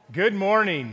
Good morning.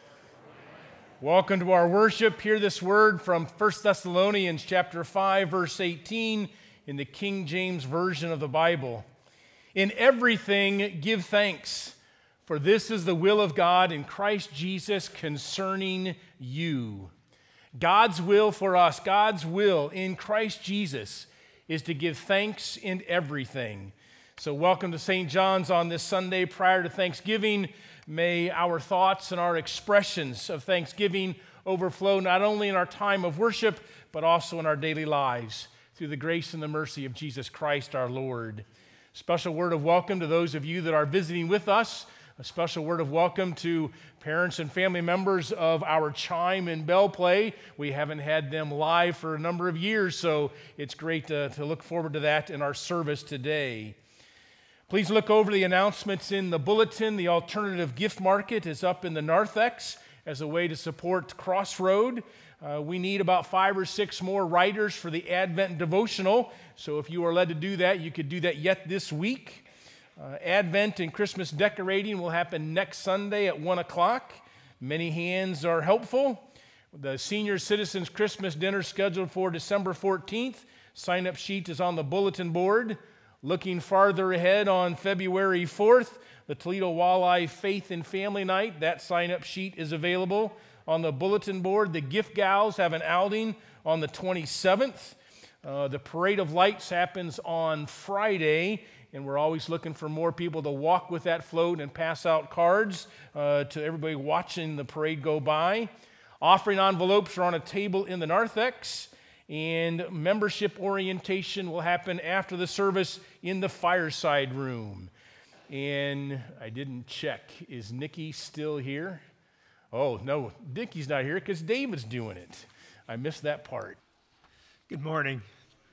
Welcome to our worship. Hear this word from 1 Thessalonians chapter 5, verse 18 in the King James Version of the Bible. In everything give thanks, for this is the will of God in Christ Jesus concerning you. God's will for us, God's will in Christ Jesus is to give thanks in everything. So welcome to St. John's on this Sunday prior to Thanksgiving. May our thoughts and our expressions of thanksgiving overflow not only in our time of worship, but also in our daily lives through the grace and the mercy of Jesus Christ our Lord. Special word of welcome to those of you that are visiting with us. A special word of welcome to parents and family members of our chime and bell play. We haven't had them live for a number of years, so it's great to look forward to that in our service today. Please look over the announcements in the bulletin. The alternative gift market is up in the narthex as a way to support Crossroad. We need about 5 or 6 more writers for the Advent devotional. So if you are led to do that, you could do that yet this week. Advent and Christmas decorating will happen next Sunday at 1 o'clock. Many hands are helpful. The Senior Citizens Christmas dinner scheduled for December 14th. Sign-up sheet is on the bulletin board. Looking farther ahead on February 4th, the Toledo Walleye Faith and Family Night. That sign-up sheet is available on the bulletin board. The Gift Gals have an outing on the 27th. The Parade of Lights happens on Friday, and we're always looking for more people to walk with that float and pass out cards to everybody watching the parade go by. Offering envelopes are on a table in the narthex. And membership orientation will happen after the service in the fireside room. And I didn't check. Is Nikki still here? Oh, no, Nikki's not here because David's doing it. I missed that part. Good morning.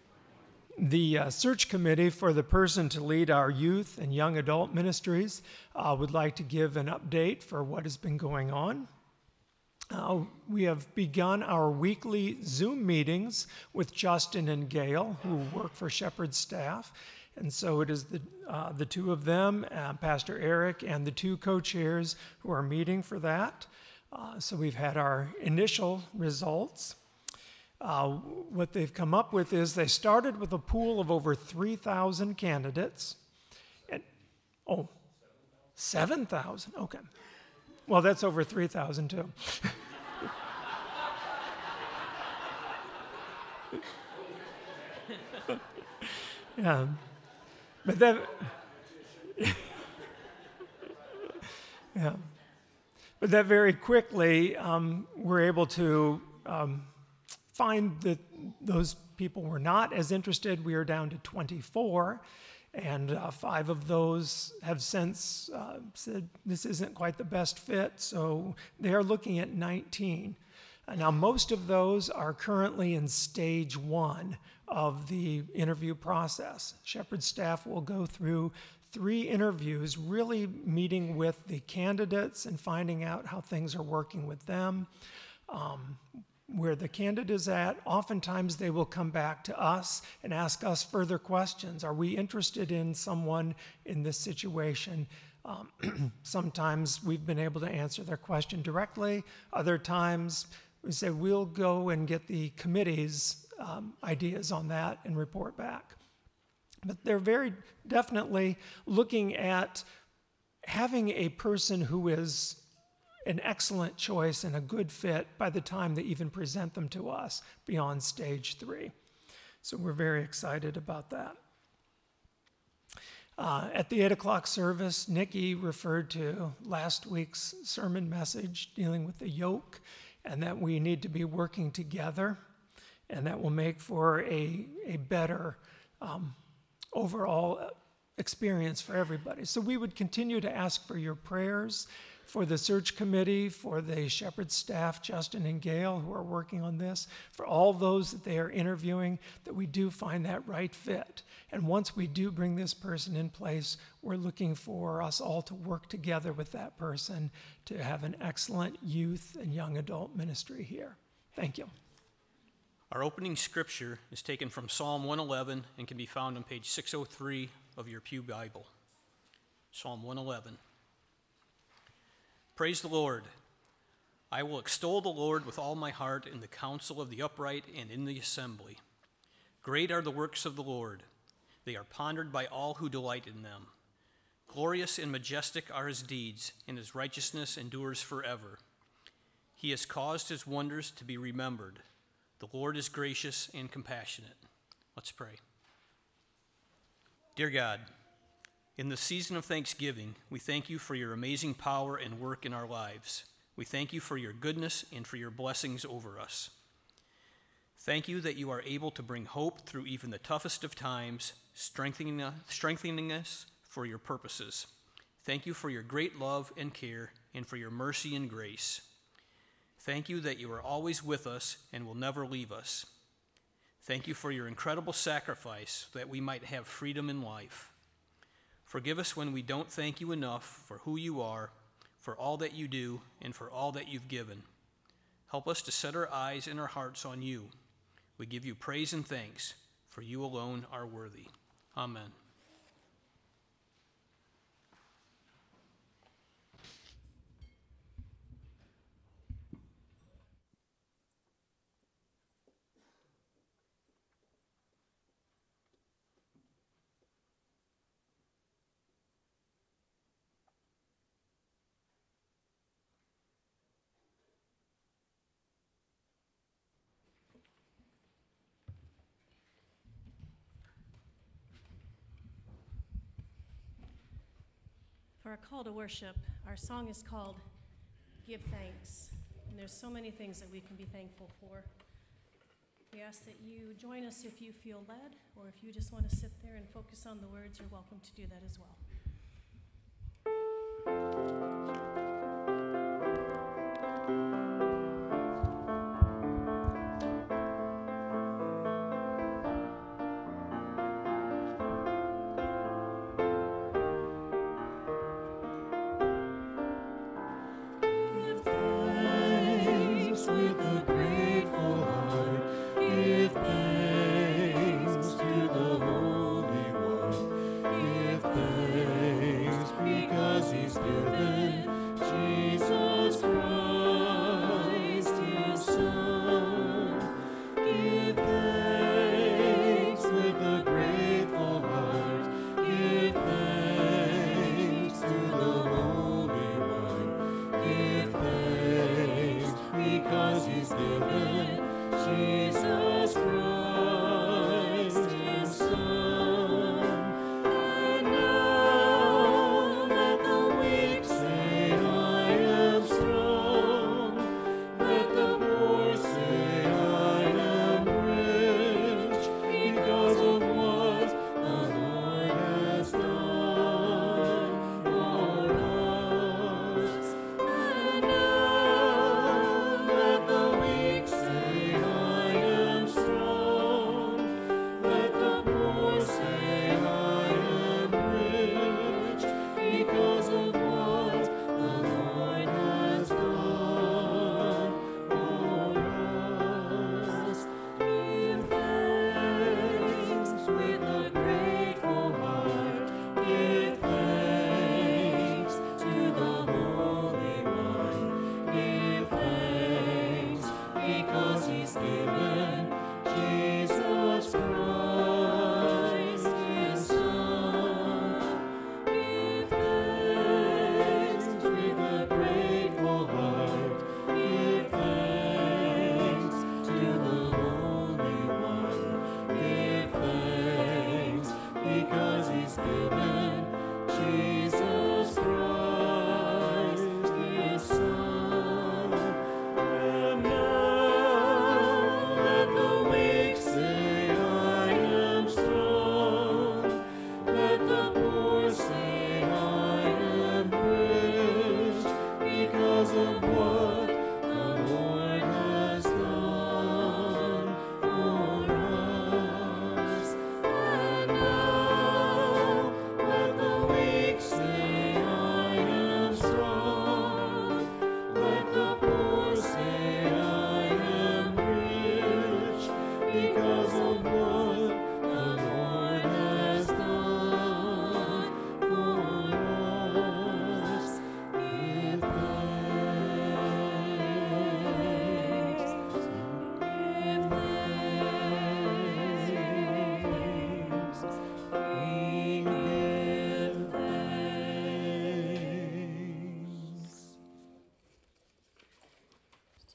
The search committee for the person to lead our youth and young adult ministries would like to give an update for what has been going on. We have begun our weekly Zoom meetings with Justin and Gail, who work for Shepherd staff. And so it is the two of them, Pastor Eric, and the 2 co-chairs who are meeting for that. So we've had our initial results. What they've come up with is they started with a pool of over 3,000 candidates. 7,000, okay. Well, that's over 3,000 too. Yeah, but that very quickly we're able to find that those people were not as interested. We are down to 24. And 5 of those have since said this isn't quite the best fit, so they are looking at 19. Now, most of those are currently in stage 1 of the interview process. Shepherd staff will go through 3 interviews, really meeting with the candidates and finding out how things are working with them. Where the candidate is at, oftentimes they will come back to us and ask us further questions. Are we interested in someone in this situation? Sometimes we've been able to answer their question directly. Other times we say we'll go and get the committee's ideas on that and report back. But they're very definitely looking at having a person who is an excellent choice and a good fit by the time they even present them to us beyond stage 3. So we're very excited about that. At the 8 o'clock service, Nikki referred to last week's sermon message dealing with the yoke and that we need to be working together, and that will make for a better overall experience for everybody. So we would continue to ask for your prayers for the search committee, for the Shepherd staff, Justin and Gail, who are working on this, for all those that they are interviewing, that we do find that right fit. And once we do bring this person in place, we're looking for us all to work together with that person to have an excellent youth and young adult ministry here. Thank you. Our opening scripture is taken from Psalm 111 and can be found on page 603 of your Pew Bible. Psalm 111. Praise the Lord. I will extol the Lord with all my heart in the council of the upright and in the assembly. Great are the works of the Lord. They are pondered by all who delight in them. Glorious and majestic are his deeds, and his righteousness endures forever. He has caused his wonders to be remembered. The Lord is gracious and compassionate. Let's pray. Dear God, in the season of Thanksgiving, we thank you for your amazing power and work in our lives. We thank you for your goodness and for your blessings over us. Thank you that you are able to bring hope through even the toughest of times, strengthening us for your purposes. Thank you for your great love and care and for your mercy and grace. Thank you that you are always with us and will never leave us. Thank you for your incredible sacrifice so that we might have freedom in life. Forgive us when we don't thank you enough for who you are, for all that you do, and for all that you've given. Help us to set our eyes and our hearts on you. We give you praise and thanks, for you alone are worthy. Amen. For our call to worship, our song is called Give Thanks. And there's so many things that we can be thankful for. We ask that you join us if you feel led, or if you just want to sit there and focus on the words, you're welcome to do that as well. With a grateful heart, give thanks to the Holy One. Give thanks.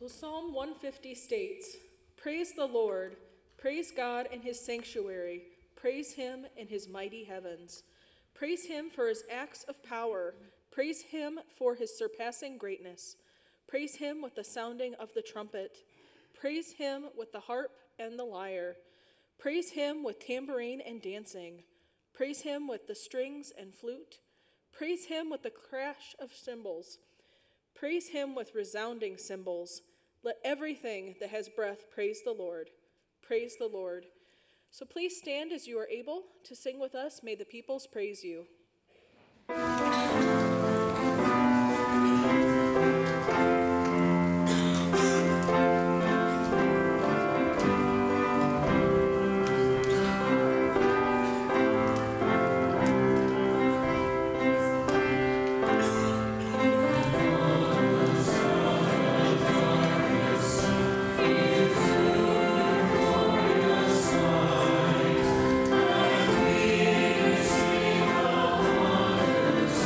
So Psalm 150 states, "Praise the Lord, praise God in his sanctuary, praise him in his mighty heavens. Praise him for his acts of power, praise him for his surpassing greatness. Praise him with the sounding of the trumpet. Praise him with the harp and the lyre. Praise him with tambourine and dancing. Praise him with the strings and flute. Praise him with the crash of cymbals. Praise him with resounding cymbals. Let everything that has breath praise the Lord. Praise the Lord." So please stand as you are able to sing with us, "May the Peoples Praise You." Sing the wonders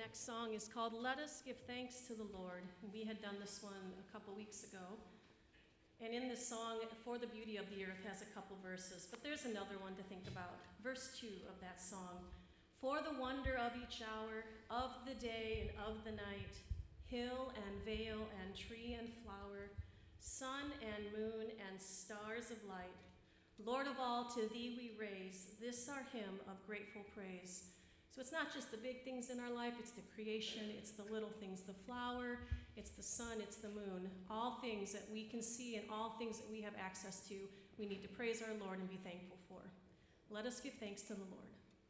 next song is called Let Us Give Thanks to the Lord. And we had done this one a couple weeks ago. And in this song, For the Beauty of the Earth has a couple verses, but there's another one to think about. Verse 2 of that song. For the wonder of each hour, of the day and of the night, hill and vale and tree and flower, sun and moon and stars of light, Lord of all, to thee we raise this our hymn of grateful praise. So it's not just the big things in our life, it's the creation, it's the little things, the flower, it's the sun, it's the moon, all things that we can see and all things that we have access to, we need to praise our Lord and be thankful for. Let us give thanks to the Lord.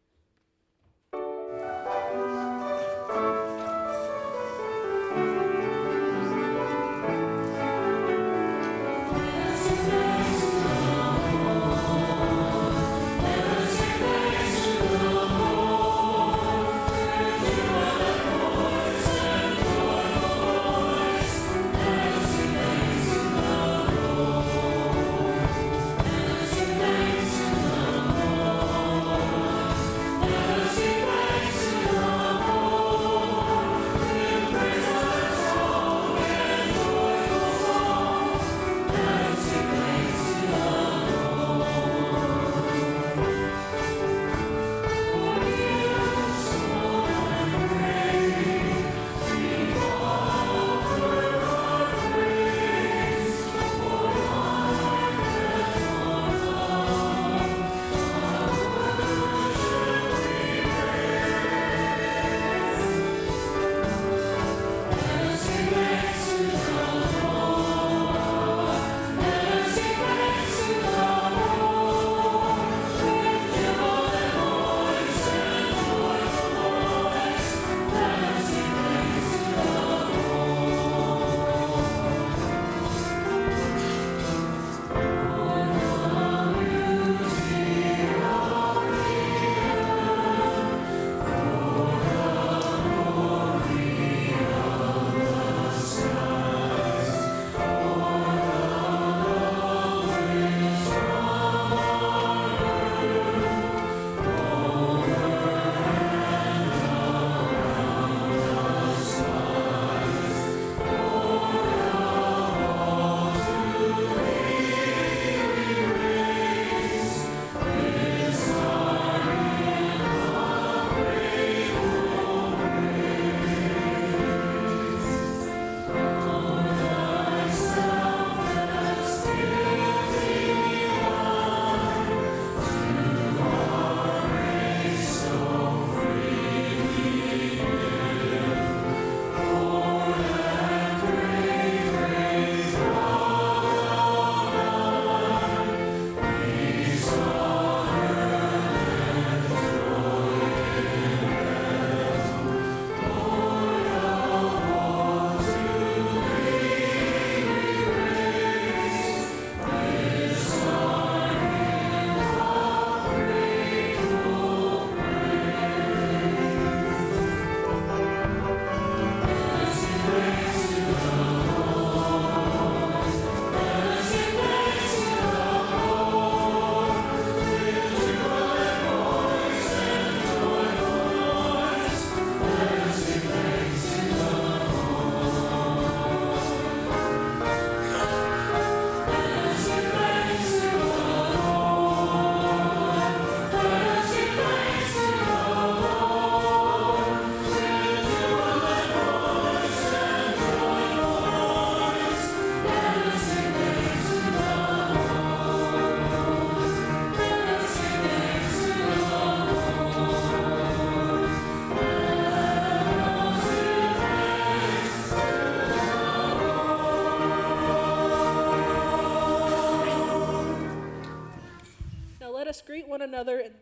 Let us greet one another in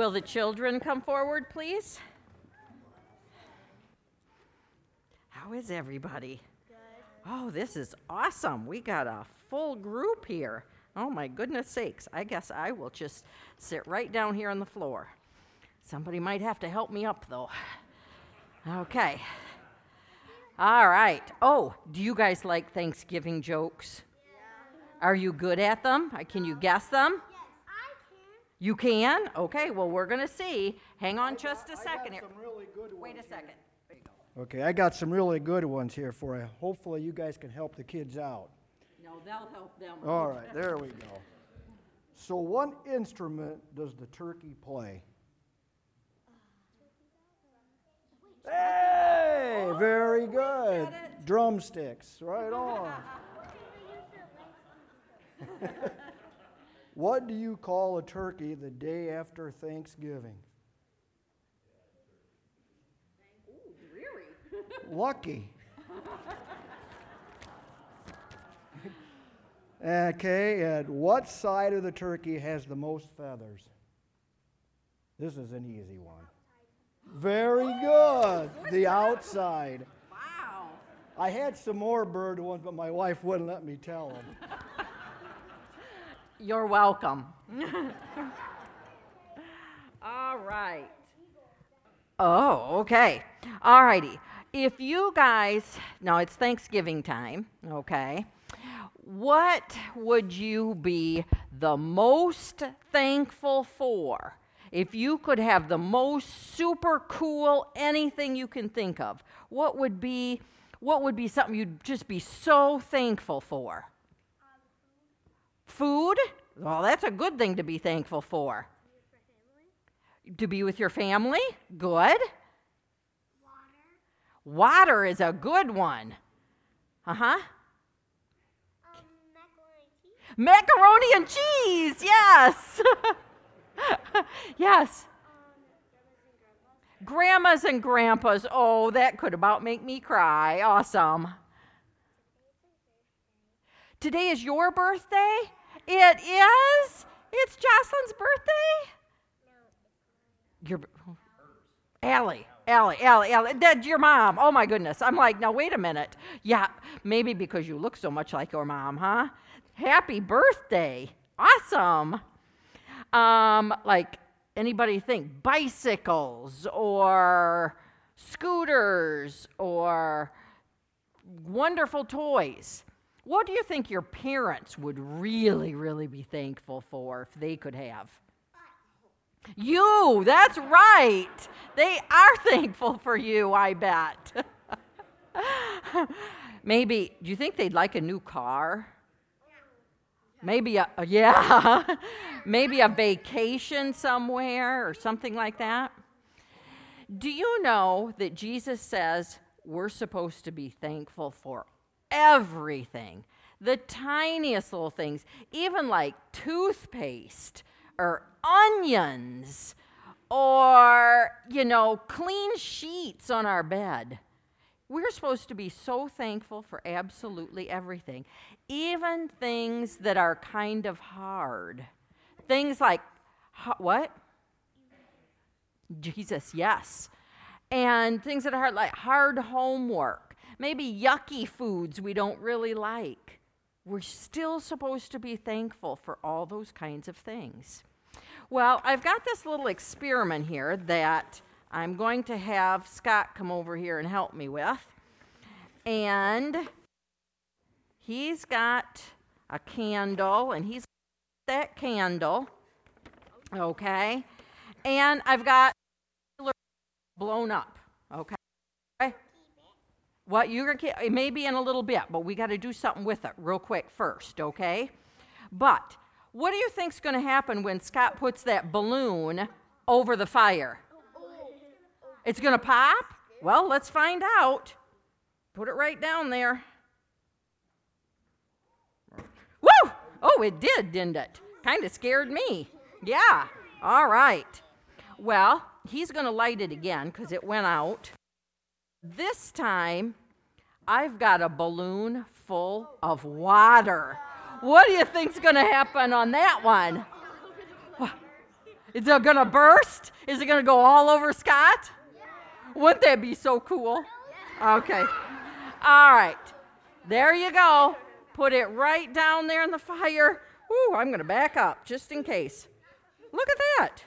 Will the children come forward, please? How is everybody? Good. Oh, this is awesome. We got a full group here. Oh, my goodness sakes. I guess I will just sit right down here on the floor. Somebody might have to help me up, though. Okay. All right. Oh, do you guys like Thanksgiving jokes? Yeah. Are you good at them? Can you guess them? Yes, I can. You can? Okay, well, we're going to see. Hang on just a second here. Really good ones. Wait a second. There you go. Okay, I got some really good ones here for you. Hopefully you guys can help the kids out. No, they'll help them. All right, there we go. So what instrument does the turkey play? Hey, very good. Drumsticks, right on. What do you call a turkey the day after Thanksgiving? Ooh, really? Lucky. Okay, and what side of the turkey has the most feathers? This is an easy one. Very good. The outside. Wow. I had some more bird ones, but my wife wouldn't let me tell them. You're welcome. All right. Oh, okay. All righty. If you guys, now it's Thanksgiving time, okay? What would you be the most thankful for? If you could have the most super cool anything you can think of, what would be something you'd just be so thankful for? Food? Well, that's a good thing to be thankful for. To be with your family? Good. Water is a good one. Uh-huh. Macaroni and cheese, yes. Yes. Grandmas and grandpas. Oh, that could about make me cry. Awesome. Today is your birthday? It is? It's Jocelyn's birthday? Your Allie. That's your mom. Oh, my goodness. I'm like, now, wait a minute. Yeah, maybe because you look so much like your mom, huh? Happy birthday. Awesome. Like, anybody think bicycles or scooters or wonderful toys? What do you think your parents would really, really be thankful for if they could have? You, that's right. They are thankful for you, I bet. Maybe, do you think they'd like a new car? Maybe maybe a vacation somewhere or something like that. Do you know that Jesus says we're supposed to be thankful for everything? The tiniest little things, even like toothpaste or onions or, clean sheets on our bed. We're supposed to be so thankful for absolutely everything, even things that are kind of hard. Things like, what? Jesus, yes. And things that are hard, like hard homework, maybe yucky foods we don't really like. We're still supposed to be thankful for all those kinds of things. Well, I've got this little experiment here that I'm going to have Scott come over here and help me with. And he's got a candle, and he's got that candle, okay? And I've got blown up, okay? What you're gonna, it may be in a little bit, but we got to do something with it real quick first, okay? But what do you think's going to happen when Scott puts that balloon over the fire? It's going to pop? Well, let's find out. Put it right down there. Woo! Oh, it did, didn't it? Kind of scared me. Yeah. All right. Well, he's going to light it again because it went out. This time, I've got a balloon full of water. What do you think's going to happen on that one? Is it going to burst? Is it going to go all over Scott? Wouldn't that be so cool? Okay. All right. There you go. Put it right down there in the fire. Ooh, I'm going to back up just in case. Look at that.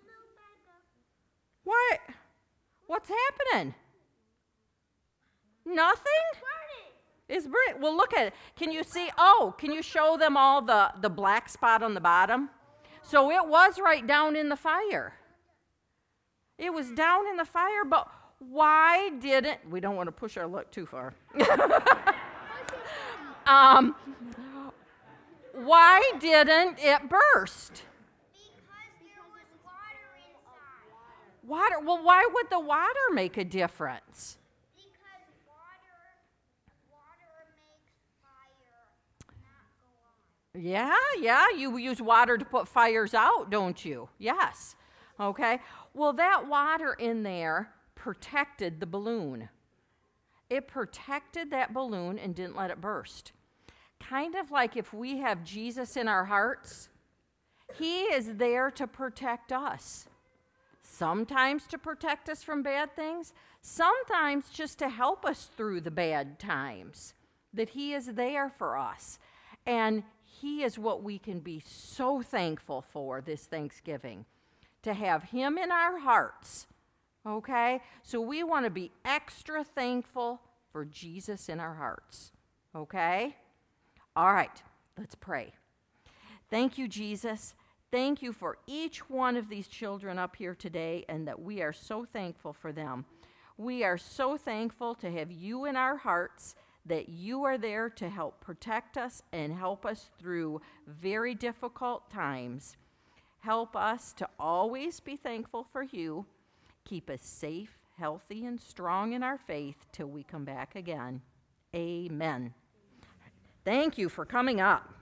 What? What's happening? Nothing? It's burning. Well, look at it. Can you see? Oh, can you show them all the black spot on the bottom? So it was right down in the fire. It was down in the fire, but why didn't, we don't want to push our luck too far. Why didn't it burst? Because there was water inside. Water? Well, why would the water make a difference? Because water makes fire not go on. Yeah, you use water to put fires out, don't you? Yes. Okay. Well, that water in there protected the balloon. It protected that balloon and didn't let it burst. Kind of like if we have Jesus in our hearts, he is there to protect us. Sometimes to protect us from bad things, sometimes just to help us through the bad times. That he is there for us. And he is what we can be so thankful for this Thanksgiving. To have him in our hearts. Okay? So we want to be extra thankful for Jesus in our hearts. Okay? All right, let's pray. Thank you, Jesus. Thank you for each one of these children up here today, and that we are so thankful for them. We are so thankful to have you in our hearts, that you are there to help protect us and help us through very difficult times. Help us to always be thankful for you. Keep us safe, healthy, and strong in our faith till we come back again. Amen. Thank you for coming up.